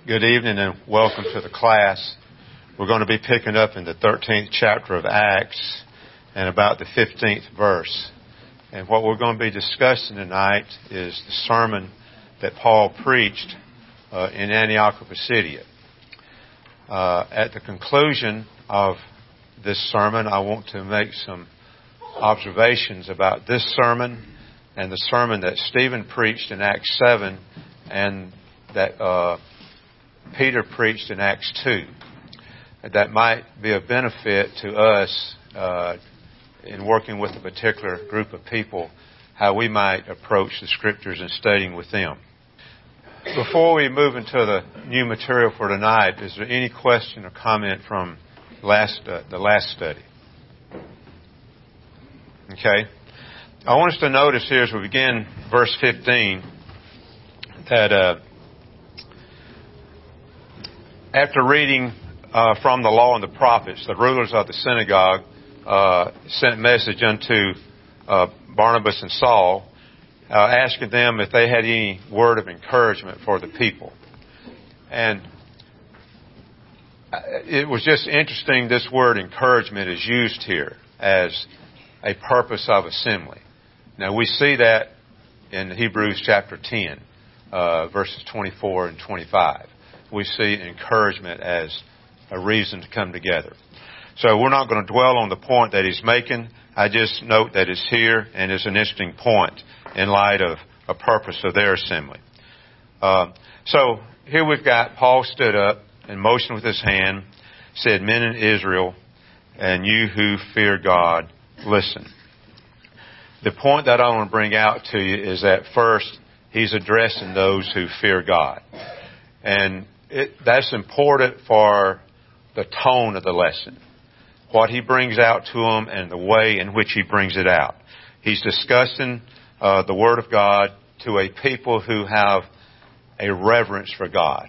Good evening and welcome to the class. We're going to be picking up in the 13th chapter of Acts and about the 15th verse. And what we're going to be discussing tonight is the sermon that Paul preached in Antioch of Pisidia. At the conclusion of this sermon, I want to make some observations about this sermon and the sermon that Stephen preached in Acts 7 and that Peter preached in Acts 2. That might be of benefit to us in working with a particular group of people, how we might approach the Scriptures and studying with them. Before we move into the new material for tonight, is there any question or comment from the last study? Okay. I want us to notice here as we begin verse 15 that after reading from the law and the prophets, the rulers of the synagogue sent a message unto Barnabas and Saul, asking them if they had any word of encouragement for the people. And it was just interesting, this word encouragement is used here as a purpose of assembly. Now we see that in Hebrews chapter 10, verses 24 and 25. We see encouragement as a reason to come together. So we're not going to dwell on the point that he's making. I just note that it's here and it's an interesting point in light of a purpose of their assembly. So here we've got Paul stood up and motioned with his hand, said, "Men in Israel, and you who fear God, listen." The point that I want to bring out to you is that first, he's addressing those who fear God. And that's important for the tone of the lesson. What he brings out to them and the way in which he brings it out. He's discussing the Word of God to a people who have a reverence for God.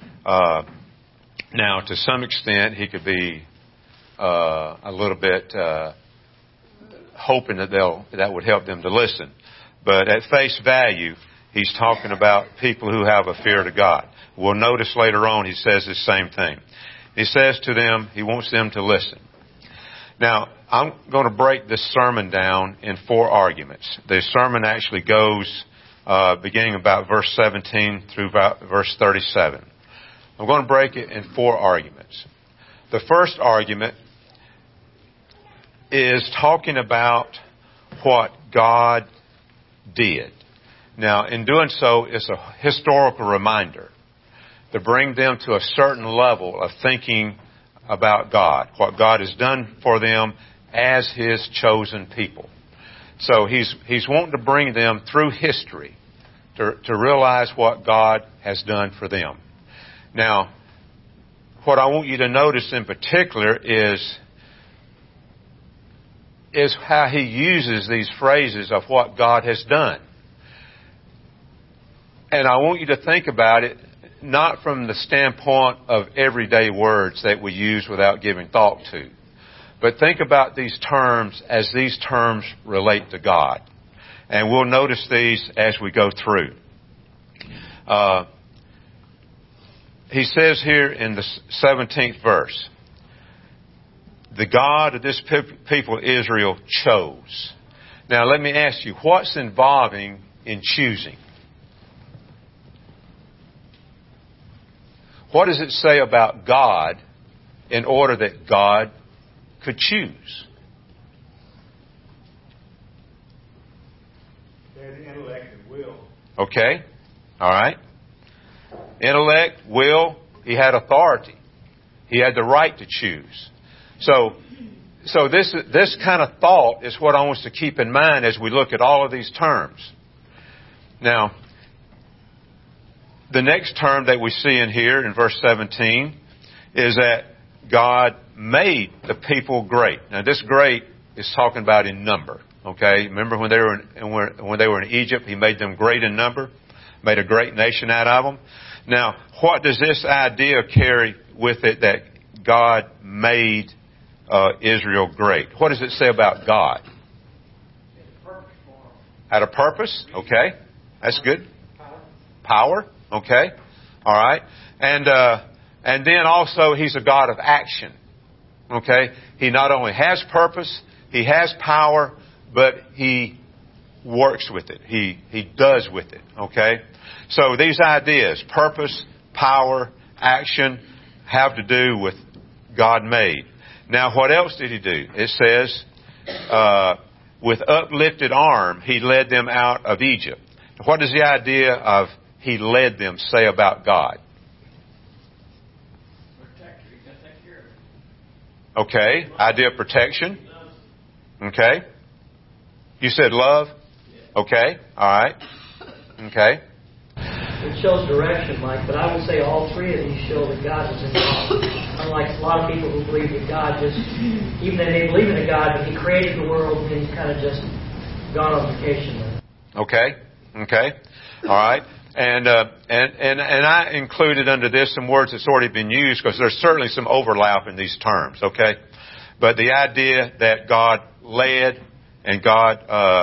Now, to some extent, he could be a little bit hoping that would help them to listen. But at face value, he's talking about people who have a fear to God. We'll notice later on he says the same thing. He says to them, he wants them to listen. Now, I'm going to break this sermon down in 4 arguments. The sermon actually goes beginning about verse 17 through about verse 37. I'm going to break it in 4 arguments. The first argument is talking about what God did. Now, in doing so, it's a historical reminder to bring them to a certain level of thinking about God, what God has done for them as His chosen people. So He's wanting to bring them through history to realize what God has done for them. Now, what I want you to notice in particular is how he uses these phrases of what God has done. And I want you to think about it not from the standpoint of everyday words that we use without giving thought to, but think about these terms as these terms relate to God. And we'll notice these as we go through. He says here in the 17th verse, the God of this people Israel chose. Now let me ask you, what's involving in choosing? What does it say about God in order that God could choose? Intellect and will. Okay. All right. Intellect, will, he had authority. He had the right to choose. So this kind of thought is what I want us to keep in mind as we look at all of these terms. Now, the next term that we see in here in verse 17 is that God made the people great. Now, this great is talking about in number. Okay, remember when they were in Egypt, He made them great in number, made a great nation out of them. Now, what does this idea carry with it that God made Israel great? What does it say about God? Had a purpose. Okay, that's good. Power. Okay. All right? And then also He's a God of action. Okay? He not only has purpose, He has power, but He works with it. He does with it. Okay? So these ideas, purpose, power, action, have to do with God made. Now what else did He do? It says, with uplifted arm, He led them out of Egypt. What does the idea of He led them say about God? Okay. Idea of protection. Okay. You said love? Okay. All right. Okay. It shows direction, Mike, but I would say all three of these show that God is involved. Unlike a lot of people who believe that God just, even they may believe in a God, but He created the world and He's kind of just gone on vacation with it. Okay. Okay. All right. And I included under this some words that's already been used because there's certainly some overlap in these terms. Okay. But the idea that God led and God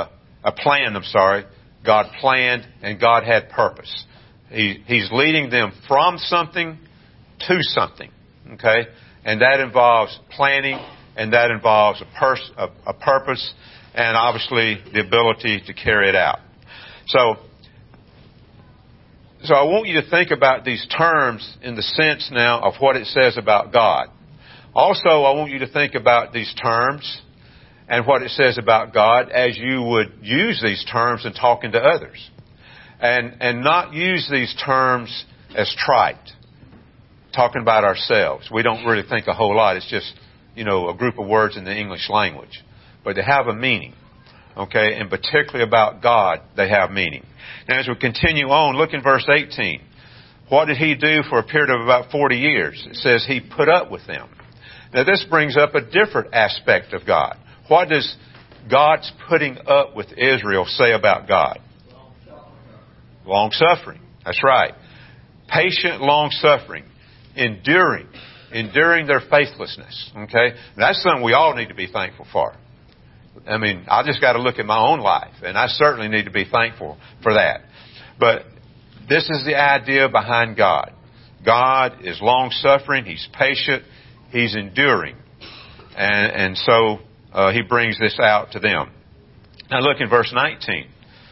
God planned and God had purpose. He's leading them from something to something. Okay. And that involves planning and that involves a purpose and obviously the ability to carry it out. So I want you to think about these terms in the sense now of what it says about God. Also, I want you to think about these terms and what it says about God as you would use these terms in talking to others. And not use these terms as trite, talking about ourselves. We don't really think a whole lot. It's just, a group of words in the English language. But they have a meaning. Okay, and particularly about God, they have meaning. Now, as we continue on, look in verse 18. What did He do for a period of about 40 years? It says He put up with them. Now, this brings up a different aspect of God. What does God's putting up with Israel say about God? Long-suffering. That's right. Patient long-suffering. Enduring their faithlessness. Okay? That's something we all need to be thankful for. I mean, I just got to look at my own life, and I certainly need to be thankful for that. But this is the idea behind God. God is long-suffering. He's patient. He's enduring. And so He brings this out to them. Now look in verse 19.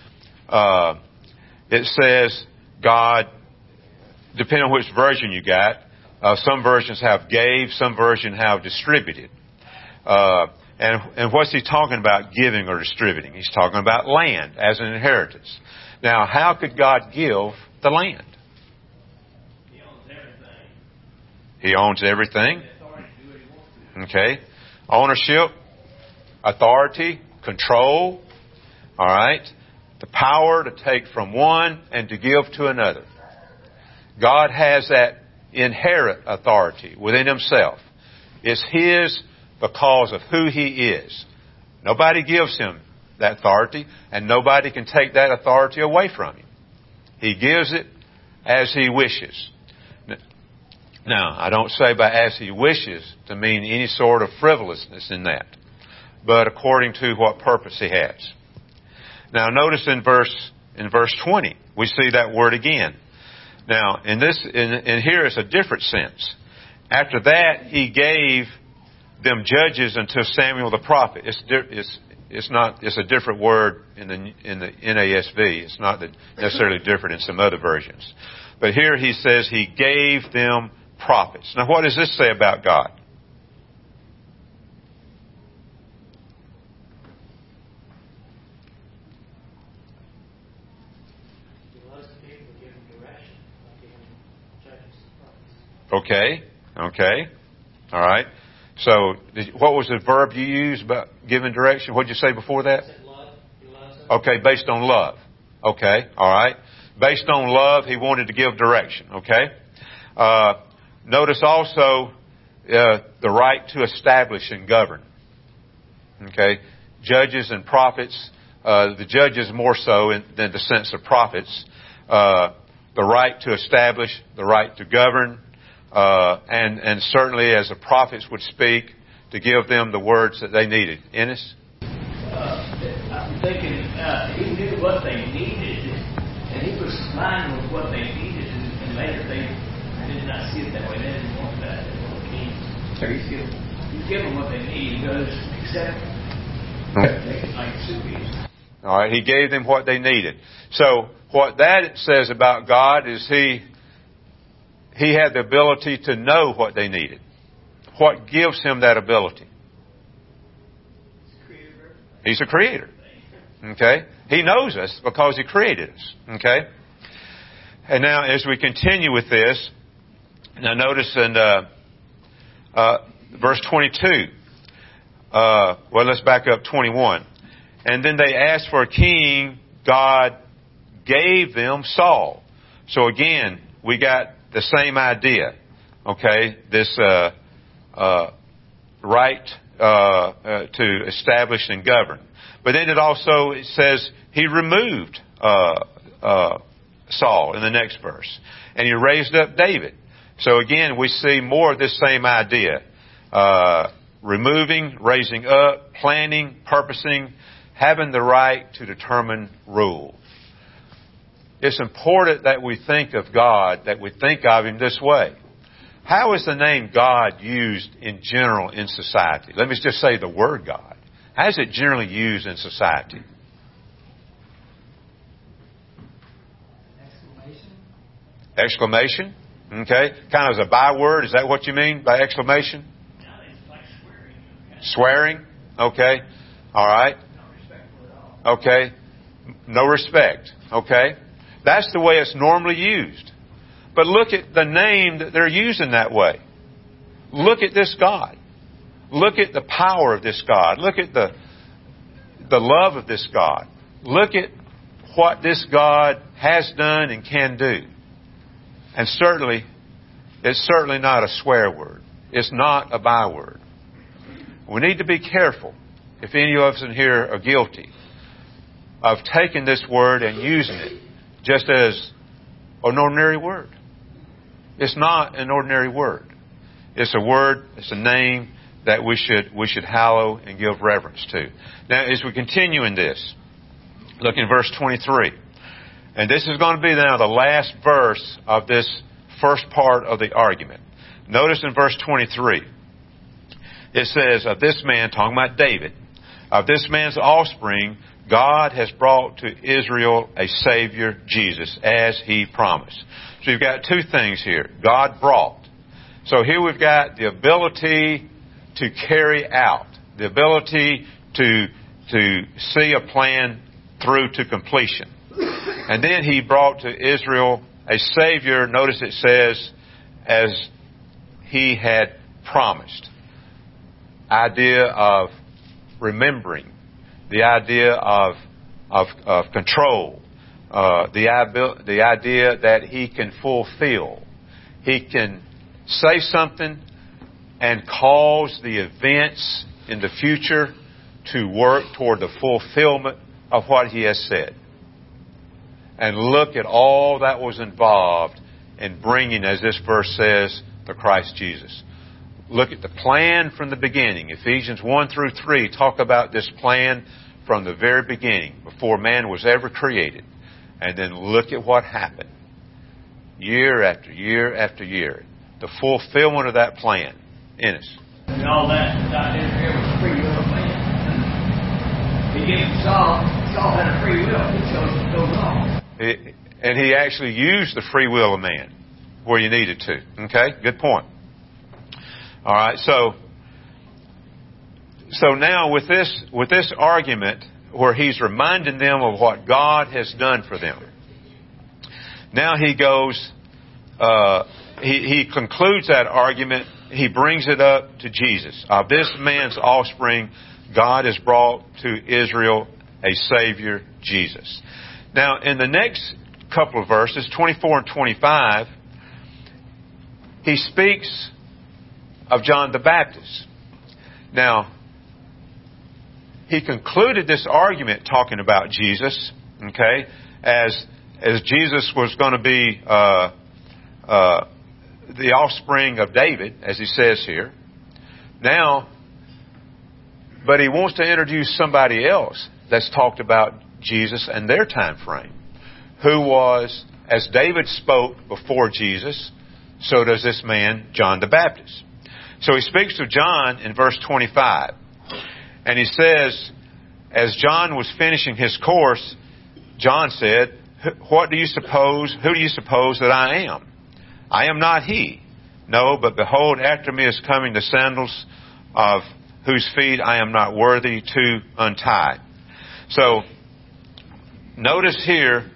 It says God, depending on which version you got, some versions have gave, some versions have distributed. And what's He talking about giving or distributing? He's talking about land as an inheritance. Now, how could God give the land? He owns everything. He owns everything. He has authority to do what He wants to. Okay. Ownership, authority, control. All right. The power to take from one and to give to another. God has that inherent authority within Himself. It's His because of who He is. Nobody gives Him that authority, and nobody can take that authority away from Him. He gives it as He wishes. Now, I don't say by as He wishes to mean any sort of frivolousness in that, but according to what purpose He has. Now, notice in verse 20, we see that word again. Now, in here is a different sense. After that, He gave them judges until Samuel the prophet. It's a different word in the NASB. It's not necessarily different in some other versions. But here He says He gave them prophets. Now, what does this say about God? Okay. All right. So, what was the verb you used about giving direction? What did you say before that? Okay, based on love. Okay, all right. Based on love, He wanted to give direction. Okay. Notice also the right to establish and govern. Okay. Judges and prophets. The judges more so than the sense of prophets. The right to establish, the right to govern. And certainly as the prophets would speak, to give them the words that they needed. Ennis? I'm thinking He knew what they needed, and He was fine with what they needed, and later, they did not see it that way. They didn't want that. They wanted king. So you give them what they need. You just accept it. They can like soup. All right, He gave them what they needed. So what that says about God is He had the ability to know what they needed. What gives Him that ability? He's a creator. Okay? He knows us because He created us. Okay? And now as we continue with this, now notice in verse 22, well, let's back up 21. And then they asked for a king. God gave them Saul. So again, we got the same idea. Okay? This right to establish and govern. But then it says He removed Saul in the next verse. And He raised up David. So again, we see more of this same idea. Removing, raising up, planning, purposing, having the right to determine rule. It's important that we think of God, that we think of Him this way. How is the name God used in general in society? Let me just say the word God. How is it generally used in society? Exclamation. Okay. Kind of as a byword. Is that what you mean by exclamation? It's like swearing. Swearing. Okay. All right. Not respectful at all. Okay. No respect. Okay. That's the way it's normally used. But look at the name that they're using that way. Look at this God. Look at the power of this God. Look at the love of this God. Look at what this God has done and can do. And certainly, it's certainly not a swear word. It's not a byword. We need to be careful, if any of us in here are guilty, of taking this word and using it just as an ordinary word. It's not an ordinary word. It's a word, it's a name that we should hallow and give reverence to. Now, as we continue in this, look in verse 23. And this is going to be now the last verse of this first part of the argument. Notice in verse 23, it says, of this man, talking about David, of this man's offspring, God has brought to Israel a Savior, Jesus, as He promised. So you've got two things here. God brought. So here we've got the ability to carry out, the ability to see a plan through to completion. And then He brought to Israel a Savior, notice it says, as He had promised. Idea of remembering, the idea of control, the idea that He can fulfill. He can say something and cause the events in the future to work toward the fulfillment of what He has said. And look at all that was involved in bringing, as this verse says, the Christ Jesus. Look at the plan from the beginning. Ephesians 1 through 3 talk about this plan from the very beginning, before man was ever created. And then look at what happened. Year after year after year. The fulfillment of that plan in us. And all that without interfering with the free will of man. He gave Saul had a free will. He chose to go wrong. And He actually used the free will of man where you needed to. Okay? Good point. All right, so now with this argument where He's reminding them of what God has done for them, now He goes, he concludes that argument. He brings it up to Jesus. Of this man's offspring, God has brought to Israel a Savior, Jesus. Now, in the next couple of verses, 24 and 25, He speaks of John the Baptist. Now, He concluded this argument talking about Jesus, okay, as Jesus was going to be the offspring of David, as He says here. Now, but He wants to introduce somebody else that's talked about Jesus and their time frame, who was as David spoke before Jesus, so does this man, John the Baptist. So he speaks to John in verse 25. And he says, as John was finishing his course, John said, who do you suppose that I am? I am not he. No, but behold, after me is coming the sandals of whose feet I am not worthy to untie. So, notice here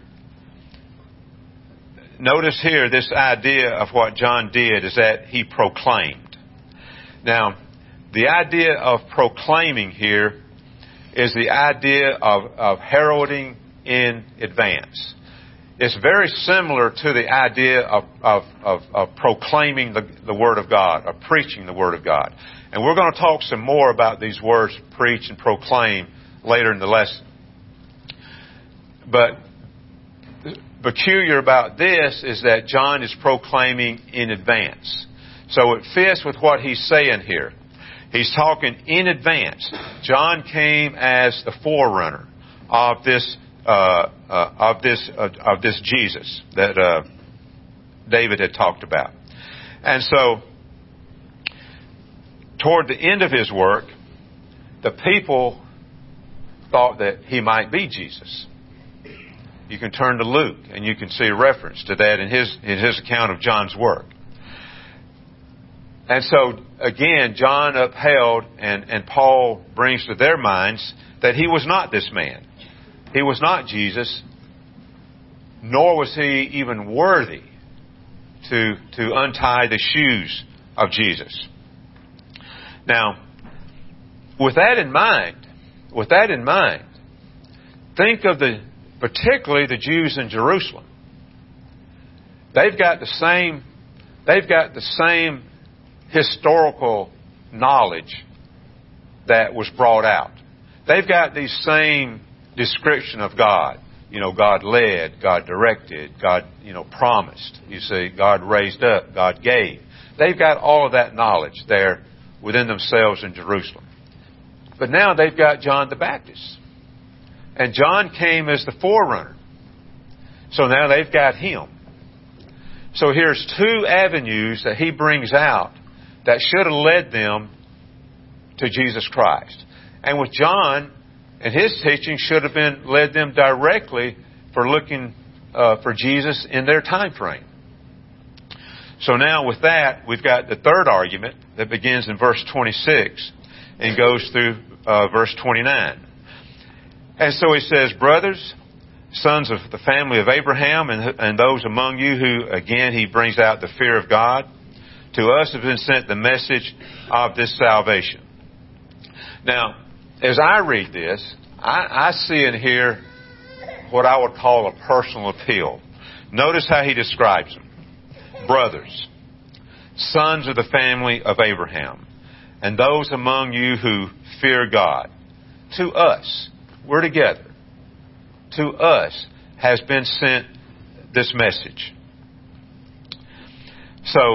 this idea of what John did is that he proclaimed. Now, the idea of proclaiming here is the idea of heralding in advance. It's very similar to the idea of proclaiming the Word of God, of preaching the Word of God. And we're going to talk some more about these words, preach and proclaim, later in the lesson. But peculiar about this is that John is proclaiming in advance. So it fits with what he's saying here. He's talking in advance. John came as the forerunner of this Jesus that David had talked about. And so, toward the end of his work, the people thought that he might be Jesus. You can turn to Luke, and you can see a reference to that in his account of John's work. And so, again, John upheld, and Paul brings to their minds that he was not this man. He was not Jesus, nor was he even worthy to untie the shoes of Jesus. Now, with that in mind, think of particularly the Jews in Jerusalem. They've got the same historical knowledge that was brought out. They've got the same description of God. God led, God directed, God, promised. You see, God raised up, God gave. They've got all of that knowledge there within themselves in Jerusalem. But now they've got John the Baptist. And John came as the forerunner. So now they've got him. So here's two avenues that he brings out that should have led them to Jesus Christ. And with John and his teaching should have led them directly for looking for Jesus in their time frame. So now with that, we've got the third argument that begins in verse 26 and goes through verse 29. And so he says, brothers, sons of the family of Abraham, and those among you who, again, he brings out the fear of God, to us have been sent the message of this salvation. Now, as I read this, I see in here what I would call a personal appeal. Notice how he describes them. Brothers, sons of the family of Abraham, and those among you who fear God. To us, we're together. To us has been sent this message. So,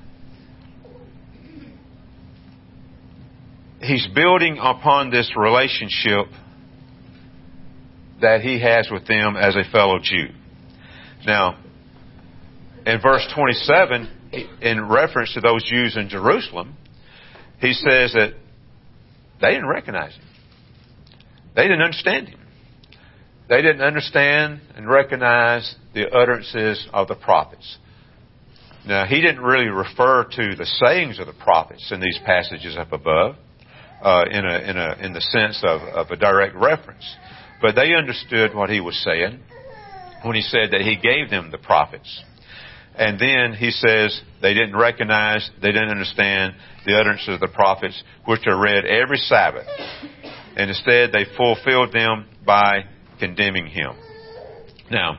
he's building upon this relationship that he has with them as a fellow Jew. Now, in verse 27, in reference to those Jews in Jerusalem, he says that they didn't recognize him. They didn't understand him. They didn't understand and recognize the utterances of the prophets. Now, he didn't really refer to the sayings of the prophets in these passages up above, in the sense of a direct reference. But they understood what he was saying when he said that he gave them the prophets. And then he says they didn't recognize, they didn't understand the utterances of the prophets, which are read every Sabbath. And instead they fulfilled them by condemning him. Now,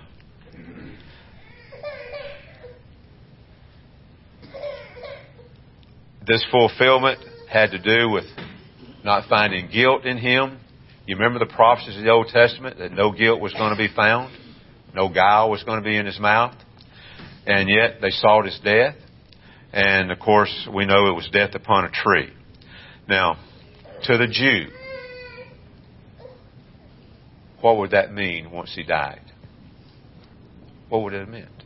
this fulfillment had to do with not finding guilt in him. You remember the prophecies of the Old Testament that no guilt was going to be found, no guile was going to be in his mouth, and yet they sought his death. And of course, we know it was death upon a tree. Now, to the Jew, what would that mean once he died? What would it have meant?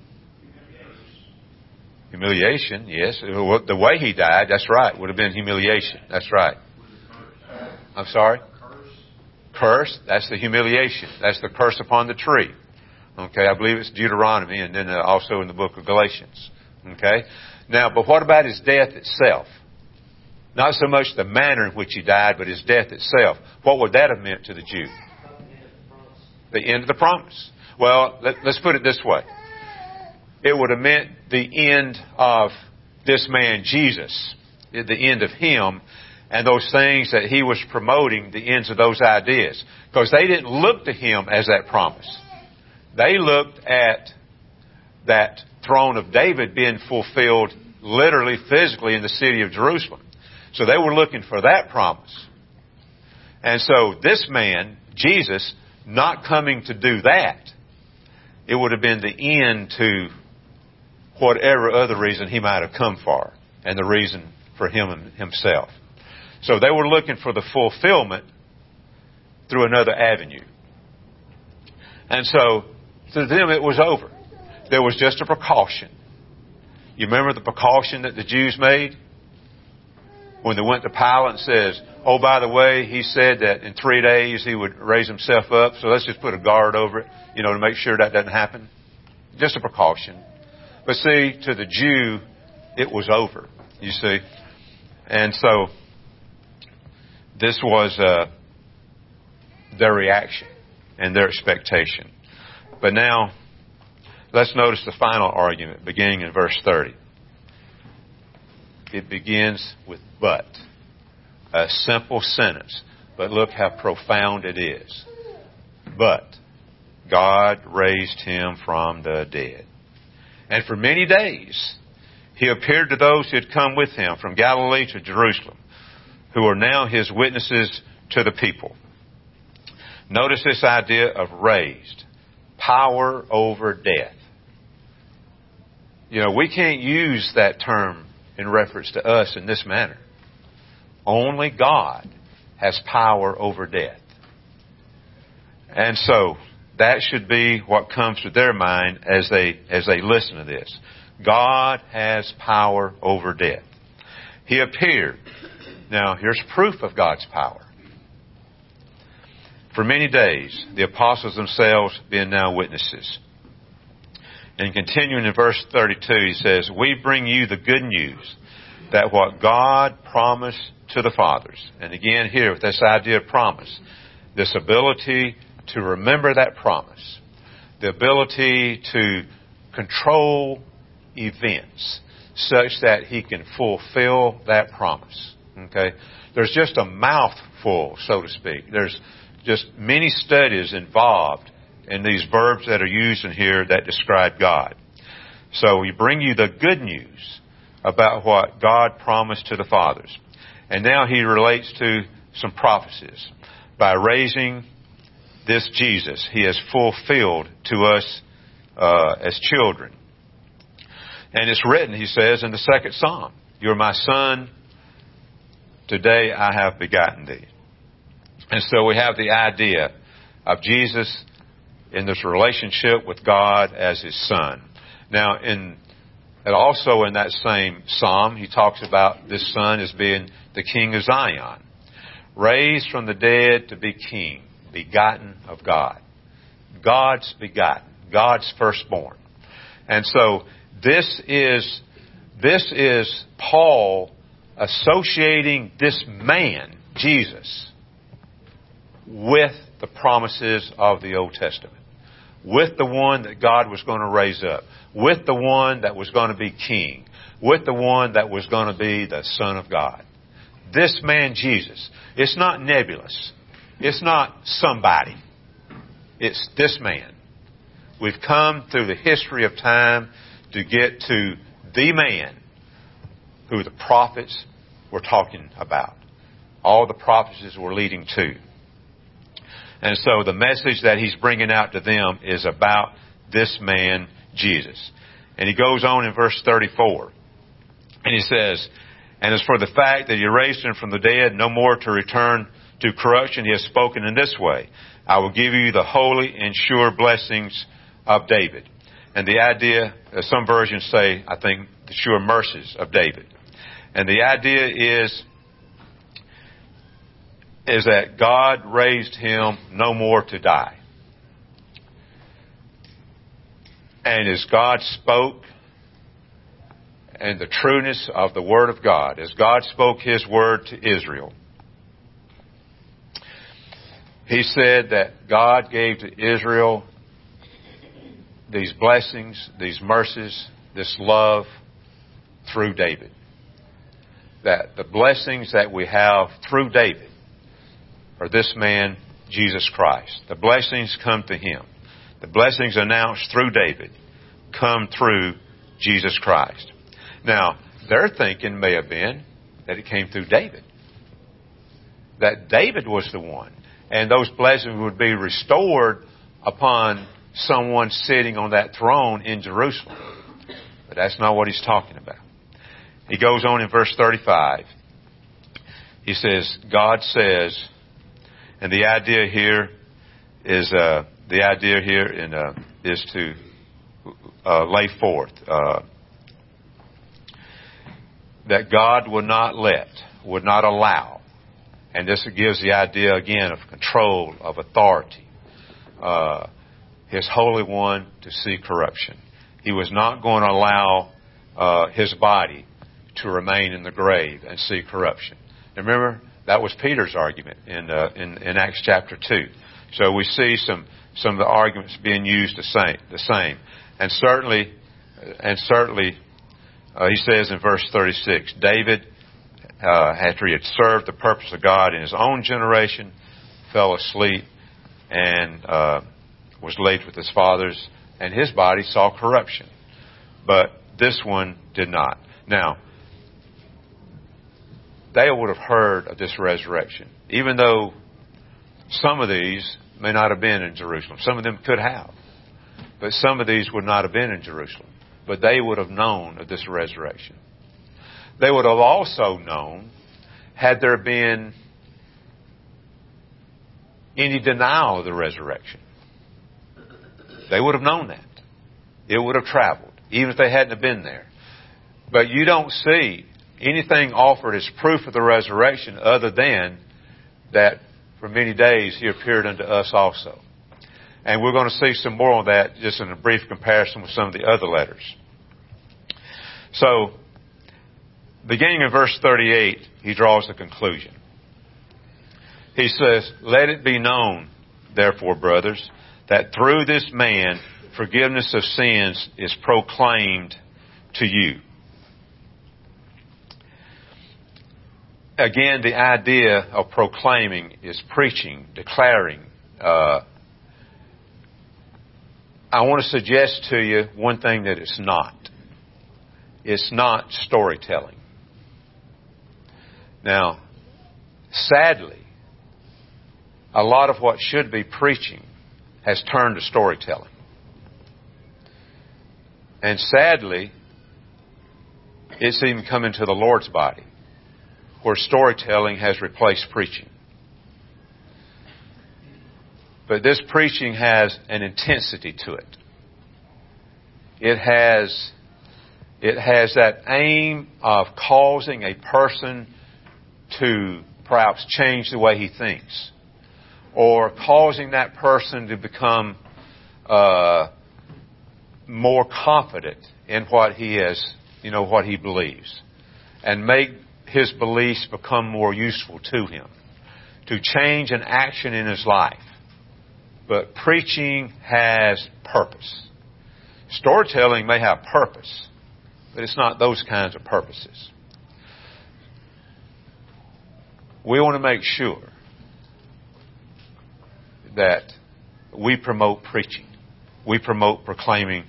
Humiliation, yes. The way he died, that's right, would have been humiliation. That's right. I'm sorry? Curse, that's the humiliation. That's the curse upon the tree. Okay, I believe it's Deuteronomy and then also in the book of Galatians. Okay? Now, but what about his death itself? Not so much the manner in which he died, but his death itself. What would that have meant to the Jew? The end of the promise. Well, let's put it this way. It would have meant the end of this man, Jesus. The end of him and those things that he was promoting, the ends of those ideas. Because they didn't look to him as that promise. They looked at that throne of David being fulfilled literally, physically in the city of Jerusalem. So they were looking for that promise. And so this man, Jesus, not coming to do that, it would have been the end to whatever other reason he might have come for, and the reason for himself. So they were looking for the fulfillment through another avenue. And so to them it was over. There was just a precaution. You remember the precaution that the Jews made? When they went to Pilate and says, oh, by the way, he said that in 3 days he would raise himself up, so let's just put a guard over it, to make sure that doesn't happen. Just a precaution. But see, to the Jew, it was over, you see. And so this was their reaction and their expectation. But now, let's notice the final argument beginning in verse 30. It begins with but. A simple sentence. But look how profound it is. But God raised him from the dead. And for many days he appeared to those who had come with him from Galilee to Jerusalem, who are now his witnesses to the people. Notice this idea of raised. Power over death. We can't use that term in reference to us in this manner. Only God has power over death. And so that should be what comes to their mind as they listen to this. God has power over death. He appeared. Now, here's proof of God's power. For many days, the apostles themselves being now witnesses. And continuing in verse 32, he says, we bring you the good news that what God promised to the fathers. And again here with this idea of promise, this ability to remember that promise, the ability to control events such that he can fulfill that promise. Okay? There's just a mouthful, so to speak. There's just many studies involved in these verbs that are used in here that describe God. So we bring you the good news about what God promised to the fathers. And now he relates to some prophecies. By raising this Jesus, he has fulfilled to us as children. And it's written, he says, in the second Psalm, you're my son, today I have begotten thee. And so we have the idea of Jesus in this relationship with God as his son. Now, and also in that same psalm, he talks about this son as being the king of Zion, raised from the dead to be king, begotten of God. God's begotten, God's firstborn. And so this is Paul associating this man, Jesus, with the promises of the Old Testament. With the one that God was going to raise up. With the one that was going to be king. With the one that was going to be the Son of God. This man, Jesus. It's not nebulous. It's not somebody. It's this man. We've come through the history of time to get to the man who the prophets were talking about. All the prophecies were leading to. And so the message that he's bringing out to them is about this man, Jesus. And he goes on in verse 34. And he says, and as for the fact that he raised him from the dead, no more to return to corruption, he has spoken in this way. I will give you the holy and sure blessings of David. And the idea, some versions say, I think, the sure mercies of David. And the idea is that God raised him no more to die. And as God spoke, and the trueness of the Word of God, as God spoke His Word to Israel, He said that God gave to Israel these blessings, these mercies, this love through David. That the blessings that we have through David are this man, Jesus Christ. The blessings come to Him. The blessings announced through David come through Jesus Christ. Now, their thinking may have been that it came through David. That David was the one. And those blessings would be restored upon someone sitting on that throne in Jerusalem. But that's not what he's talking about. He goes on in verse 35. He says, God says, and the idea here is to lay forth that God would not allow, and this gives the idea again of control, of authority, His Holy One to see corruption. He was not going to allow His body to remain in the grave and see corruption. And remember, that was Peter's argument in Acts chapter 2. So we see some of the arguments being used the same. And certainly, he says in verse 36, David, after he had served the purpose of God in his own generation, fell asleep and was laid with his fathers, and his body saw corruption. But this one did not. Now, they would have heard of this resurrection, even though some of these may not have been in Jerusalem. Some of them could have. But some of these would not have been in Jerusalem. But they would have known of this resurrection. They would have also known, had there been any denial of the resurrection. They would have known that. It would have traveled, even if they hadn't have been there. But you don't see anything offered as proof of the resurrection other than that for many days He appeared unto us also. And we're going to see some more on that just in a brief comparison with some of the other letters. So, beginning in verse 38, he draws the conclusion. He says, let it be known, therefore, brothers, that through this man forgiveness of sins is proclaimed to you. Again, the idea of proclaiming is preaching, declaring. I want to suggest to you one thing that it's not. It's not storytelling. Now, sadly, a lot of what should be preaching has turned to storytelling. And sadly, it's even come into the Lord's body, where storytelling has replaced preaching. But this preaching has an intensity to it. It has that aim of causing a person to perhaps change the way he thinks, or causing that person to become more confident in what he is, what he believes, and make his beliefs become more useful to him, to change an action in his life. But preaching has purpose. Storytelling may have purpose, but it's not those kinds of purposes. We want to make sure that we promote preaching. We promote proclaiming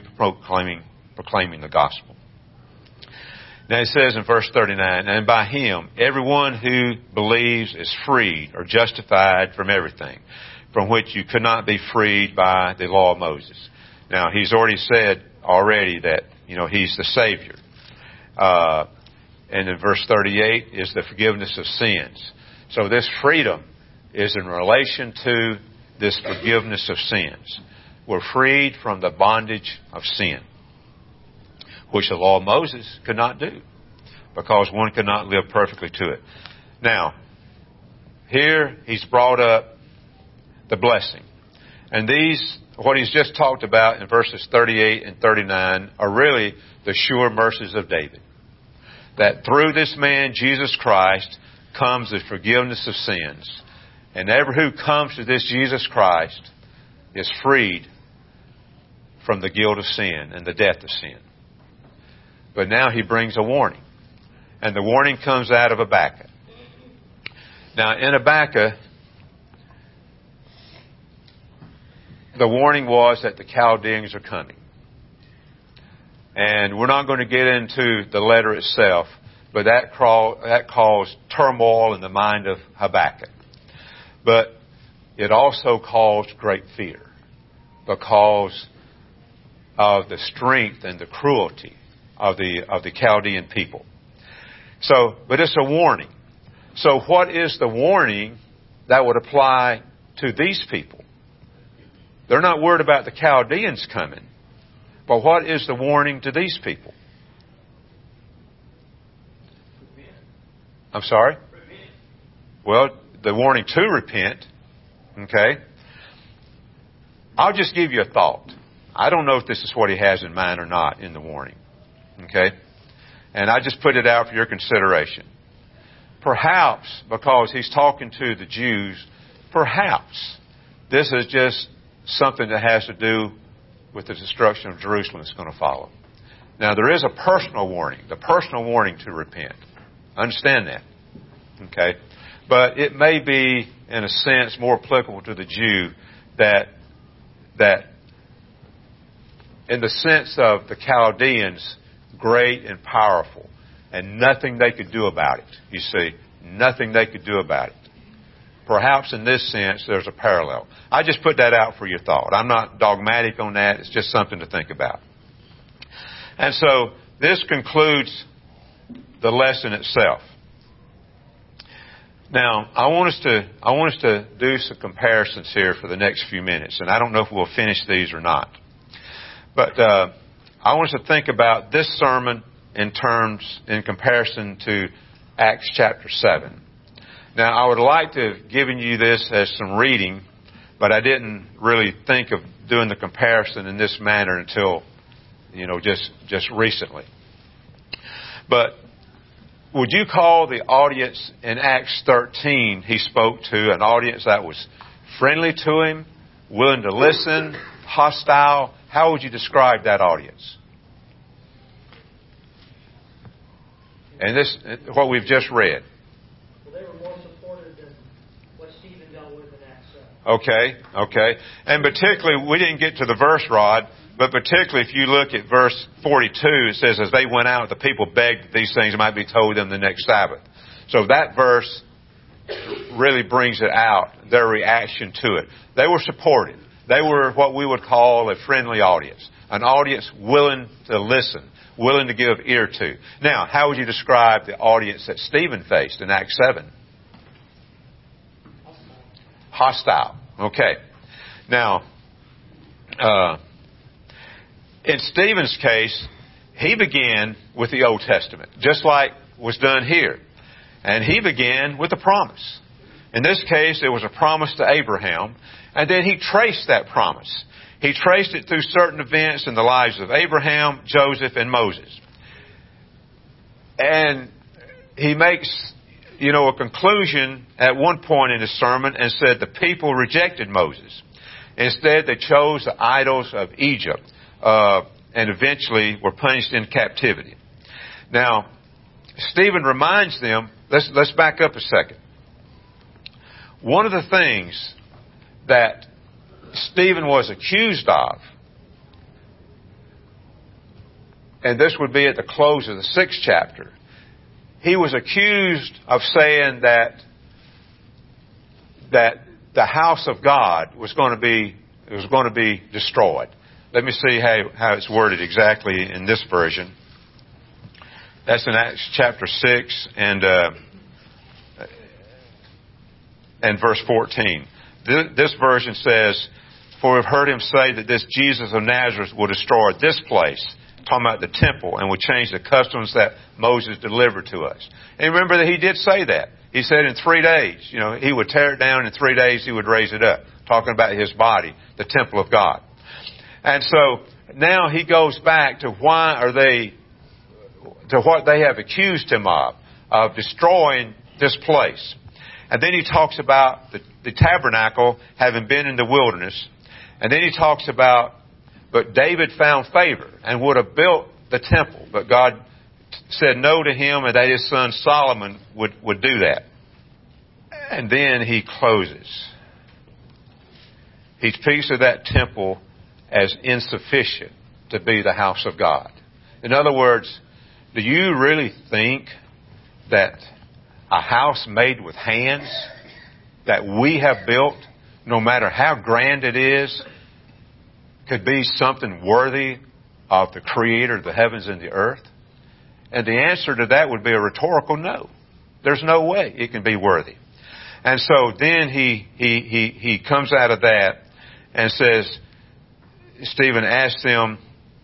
the gospel. Now it says in verse 39, and by Him, everyone who believes is freed or justified from everything, from which you could not be freed by the law of Moses. Now, he's already said that, He's the Savior. And in verse 38 is the forgiveness of sins. So this freedom is in relation to this forgiveness of sins. were freed from the bondage of sin, which the law of Moses could not do, because one could not live perfectly to it. Now, here he's brought up the blessing. And these, what he's just talked about in verses 38 and 39, are really the sure mercies of David. That through this man, Jesus Christ, comes the forgiveness of sins. And every who comes to this Jesus Christ is freed from the guilt of sin and the death of sin. But now he brings a warning. And the warning comes out of Habakkuk. Now, in Habakkuk, the warning was that the Chaldeans are coming. And we're not going to get into the letter itself, but that caused turmoil in the mind of Habakkuk. But it also caused great fear because of the strength and the cruelty of the Chaldean people. But it's a warning. So what is the warning that would apply to these people? They're not worried about the Chaldeans coming. But what is the warning to these people? I'm sorry? Well, the warning to repent. Okay? I'll just give you a thought. I don't know if this is what he has in mind or not in the warning. Okay? And I just put it out for your consideration. Perhaps, because he's talking to the Jews, perhaps this is just something that has to do with the destruction of Jerusalem that's going to follow. Now, there is a personal warning, the personal warning to repent. Understand that. Okay? But it may be, in a sense, more applicable to the Jew that in the sense of the Chaldeans, great and powerful, and nothing they could do about it. You see, nothing they could do about it. Perhaps in this sense, there's a parallel. I just put that out for your thought. I'm not dogmatic on that. It's just something to think about. And so this concludes the lesson itself. Now, I want us to do some comparisons here for the next few minutes, and I don't know if we'll finish these or not. But I want us to think about this sermon in comparison to Acts chapter 7. Now, I would like to have given you this as some reading, but I didn't really think of doing the comparison in this manner until, just recently. But would you call the audience in Acts 13 he spoke to an audience that was friendly to him, willing to listen, hostile? How would you describe that audience? And this, what we've just read. Well, they were more supportive than what Stephen dealt with in Acts 7. Okay. And particularly, we didn't get to the verse, Rod, but particularly if you look at verse 42, it says, as they went out, the people begged that these things might be told them the next Sabbath. So that verse really brings it out, their reaction to it. They were supportive. They were what we would call a friendly audience, an audience willing to listen, willing to give ear to. Now, how would you describe the audience that Stephen faced in Acts 7? Hostile. Okay. Now, in Stephen's case, he began with the Old Testament, just like was done here. And he began with a promise. In this case, it was a promise to Abraham, and then he traced that promise. He traced it through certain events in the lives of Abraham, Joseph, and Moses. And he makes, a conclusion at one point in his sermon and said the people rejected Moses. Instead, they chose the idols of Egypt and eventually were punished in captivity. Now, Stephen reminds them, let's back up a second. One of the things that Stephen was accused of, and this would be at the close of the 6th chapter, he was accused of saying that the house of God was going to be destroyed. Let me see how it's worded exactly in this version. That's in Acts chapter 6 and verse 14. This version says, for we've heard him say that this Jesus of Nazareth will destroy this place, talking about the temple, and will change the customs that Moses delivered to us. And remember that he did say that. He said in 3 days, he would tear it down, in 3 days he would raise it up, talking about his body, the temple of God. And so now he goes back to what they have accused him of destroying this place. And then he talks about the tabernacle having been in the wilderness. And then he talks about, but David found favor and would have built the temple. But God said no to him, and that his son Solomon would do that. And then he closes. He speaks of that temple as insufficient to be the house of God. In other words, do you really think that a house made with hands that we have built, no matter how grand it is, could be something worthy of the Creator of the heavens and the earth? And the answer to that would be a rhetorical no. There's no way it can be worthy. And so then he comes out of that and says, Stephen asked them,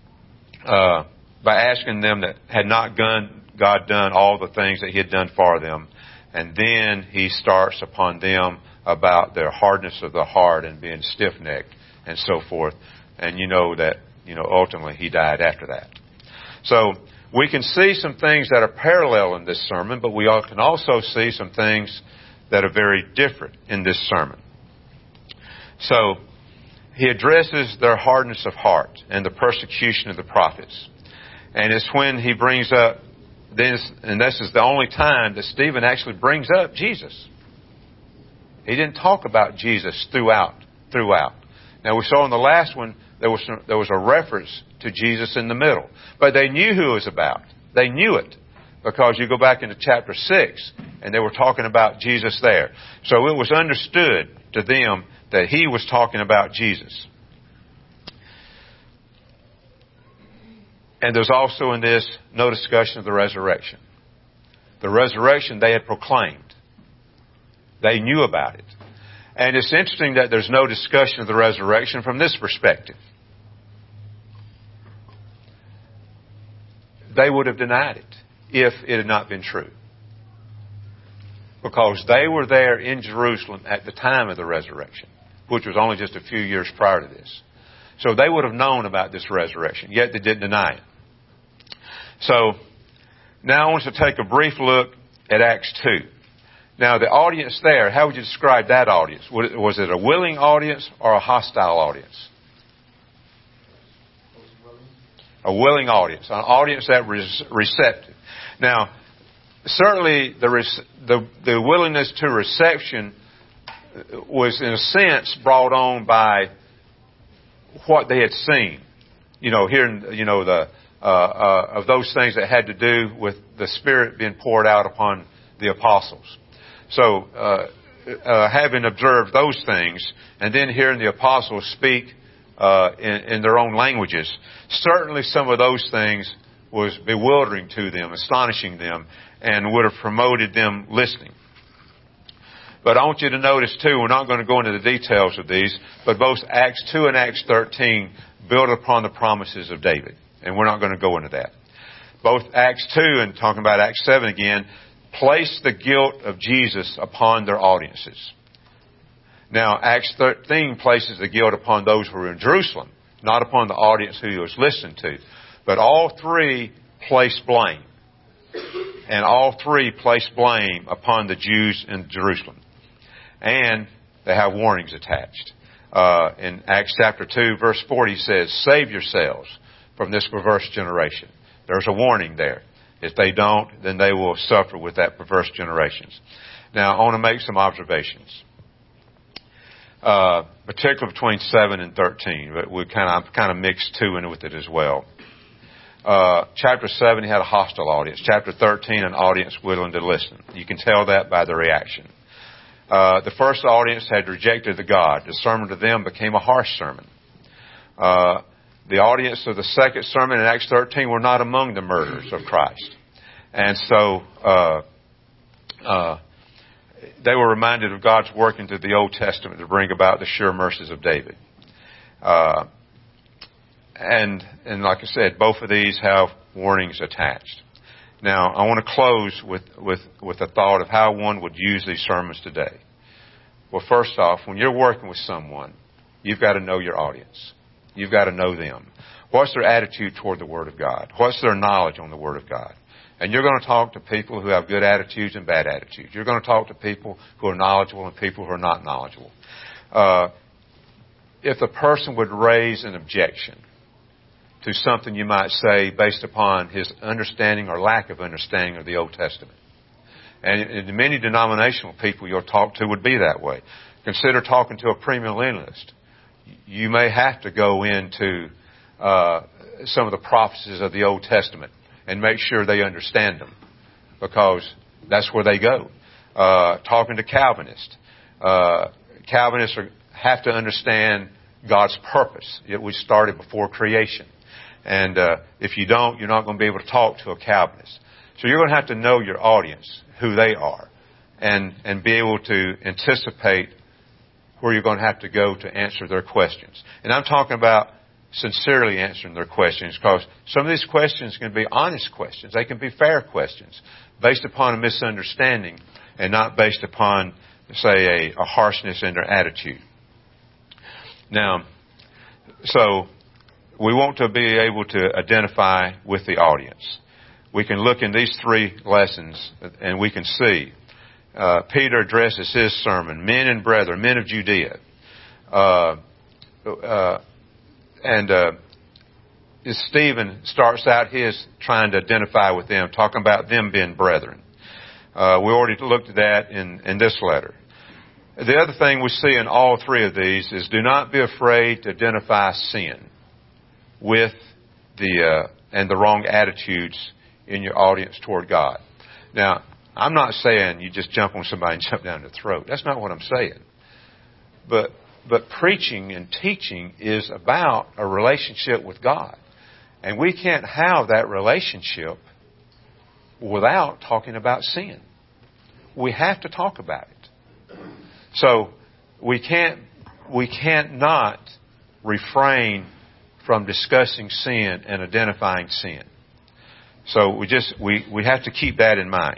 by asking them that had not God done all the things that he had done for them. And then he starts upon them about their hardness of the heart and being stiff-necked and so forth. And ultimately he died after that. So we can see some things that are parallel in this sermon, but we can also see some things that are very different in this sermon. So he addresses their hardness of heart and the persecution of the prophets. And it's when he brings up this, and this is the only time that Stephen actually brings up Jesus. He didn't talk about Jesus throughout. Now we saw in the last one, there was a reference to Jesus in the middle. But they knew who it was about. They knew it. Because you go back into chapter 6, and they were talking about Jesus there. So it was understood to them that he was talking about Jesus. And there's also in this no discussion of the resurrection. The resurrection they had proclaimed. They knew about it. And it's interesting that there's no discussion of the resurrection from this perspective. They would have denied it if it had not been true. Because they were there in Jerusalem at the time of the resurrection, which was only just a few years prior to this. So they would have known about this resurrection, yet they didn't deny it. So now I want to take a brief look at Acts 2. Now the audience there, how would you describe that audience? Was it a willing audience or a hostile audience? A willing audience, an audience that was receptive. Now, certainly the willingness to reception was in a sense brought on by what they had seen. Hearing, of those things that had to do with the Spirit being poured out upon the apostles. So, having observed those things, and then hearing the apostles speak in their own languages, certainly some of those things was bewildering to them, astonishing them, and would have promoted them listening. But I want you to notice too, we're not going to go into the details of these, but both Acts 2 and Acts 13 build upon the promises of David. And we're not going to go into that. Both Acts 2 and talking about Acts 7 again, place the guilt of Jesus upon their audiences. Now, Acts 13 places the guilt upon those who were in Jerusalem, not upon the audience who he was listening to. But all three place blame. And all three place blame upon the Jews in Jerusalem. And they have warnings attached. In Acts chapter 2, verse 40 says, "Save yourselves from this perverse generation." There's a warning there. If they don't, then they will suffer with that perverse generation. Now, I want to make some observations. Particularly between 7 and 13. But I've kind of mixed 2 in with it as well. Chapter 7, he had a hostile audience. Chapter 13, an audience willing to listen. You can tell that by the reaction. The first audience had rejected the God. The sermon to them became a harsh sermon. The audience of the second sermon in Acts 13 were not among the murderers of Christ. And so they were reminded of God's work into the Old Testament to bring about the sure mercies of David. And like I said, both of these have warnings attached. Now, I want to close with a thought of how one would use these sermons today. Well, first off, when you're working with someone, you've got to know your audience. You've got to know them. What's their attitude toward the Word of God? What's their knowledge on the Word of God? And you're going to talk to people who have good attitudes and bad attitudes. You're going to talk to people who are knowledgeable and people who are not knowledgeable. If the person would raise an objection to something you might say based upon his understanding or lack of understanding of the Old Testament. And many denominational people you'll talk to would be that way. Consider talking to a premillennialist. You may have to go into some of the prophecies of the Old Testament and make sure they understand them, because that's where they go. Talking to Calvinists. Calvinists have to understand God's purpose. It was started before creation. And if you don't, you're not going to be able to talk to a Calvinist. So you're going to have to know your audience, who they are, and be able to anticipate where you're going to have to go to answer their questions. And I'm talking about sincerely answering their questions, because some of these questions can be honest questions. They can be fair questions based upon a misunderstanding and not based upon, say, a harshness in their attitude. Now, so we want to be able to identify with the audience. We can look in these three lessons and we can see Peter addresses his sermon, men and brethren, men of Judea. Stephen starts out his trying to identify with them, talking about them being brethren. We already looked at that in this letter. The other thing we see in all three of these is do not be afraid to identify sin with the wrong attitudes in your audience toward God. Now, I'm not saying you just jump on somebody and jump down their throat. That's not what I'm saying. But preaching and teaching is about a relationship with God. And we can't have that relationship without talking about sin. We have to talk about it. So we can't not refrain from discussing sin and identifying sin. So we have to keep that in mind.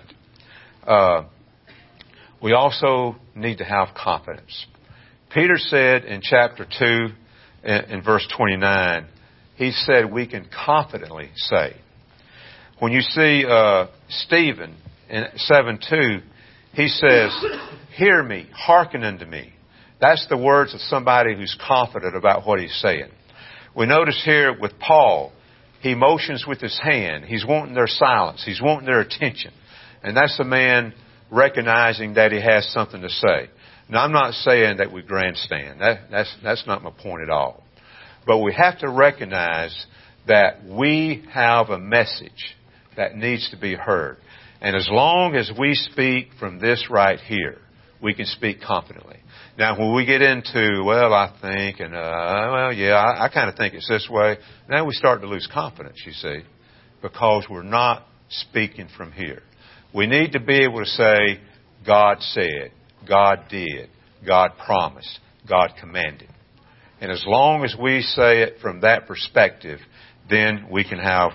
We also need to have confidence. Peter said in chapter 2, in verse 29, he said we can confidently say. When you see Stephen in 7:2, he says, hear me, hearken unto me. That's the words of somebody who's confident about what he's saying. We notice here with Paul, he motions with his hand. He's wanting their silence. He's wanting their attention. And that's the man recognizing that he has something to say. Now, I'm not saying that we grandstand. That's not my point at all. But we have to recognize that we have a message that needs to be heard. And as long as we speak from this right here, we can speak confidently. Now, when we get into, well, I think, and, I kind of think it's this way, now we start to lose confidence, you see, because we're not speaking from here. We need to be able to say, God said, God did, God promised, God commanded. And as long as we say it from that perspective, then we can have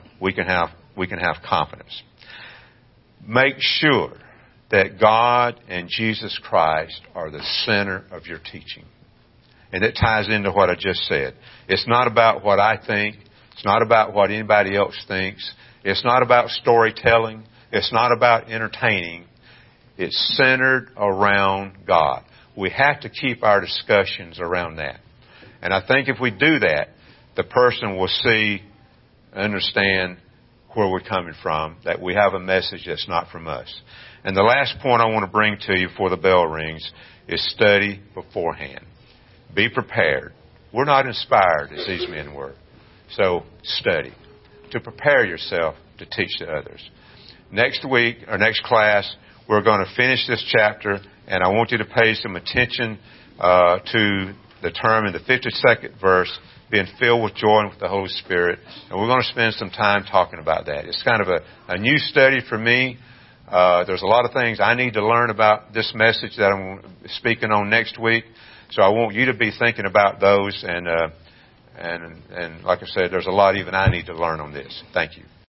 confidence. Make sure that God and Jesus Christ are the center of your teaching. And it ties into what I just said. It's not about what I think. It's not about what anybody else thinks. It's not about storytelling. It's not about entertaining. It's centered around God. We have to keep our discussions around that. And I think if we do that, the person will see, understand where we're coming from, that we have a message that's not from us. And the last point I want to bring to you before the bell rings is study beforehand. Be prepared. We're not inspired as these men were. So study to prepare yourself to teach to others. Next week, or next class, we're going to finish this chapter, and I want you to pay some attention to the term in the 52nd verse, being filled with joy and with the Holy Spirit. And we're going to spend some time talking about that. It's kind of a new study for me. There's a lot of things I need to learn about this message that I'm speaking on next week. So I want you to be thinking about those. And And like I said, there's a lot even I need to learn on this. Thank you.